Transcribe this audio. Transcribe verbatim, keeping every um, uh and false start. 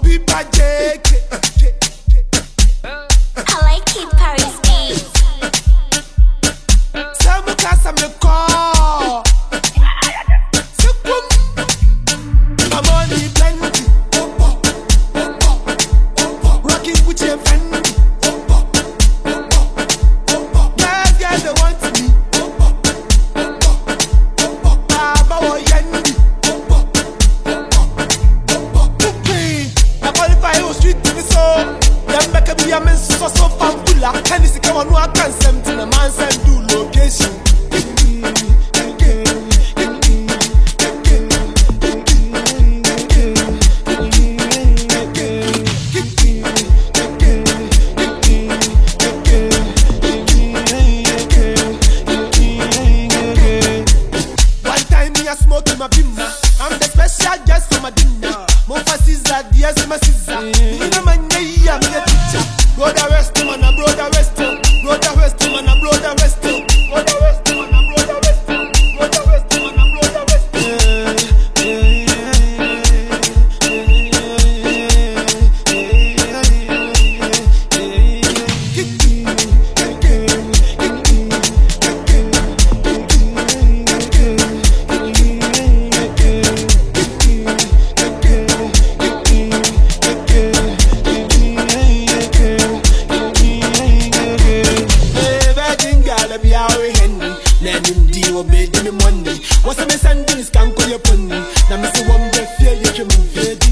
Pipa J K. I like it, Paris beats. Some cast I'm the call. I'm on the plenty. Rocking with your friend. Yes, yes, they want me. Baba or Yendi. I qualify on street to the soul. Them back up, I'm in so so fabula. And this is come on, I can't send to the man send do location. Smoking my bimmer. I'm the special guest for my dinner. More for Caesar, yes, my Caesar. You know my name, I'm your teacher. Brother rest him and a brother rest him. Brother rest him and a brother rest him. Brother rest him and a brother rest him. Brother rest him and a brother rest What's the message? Can't call your pony. Now, Mister One, the fear you can move.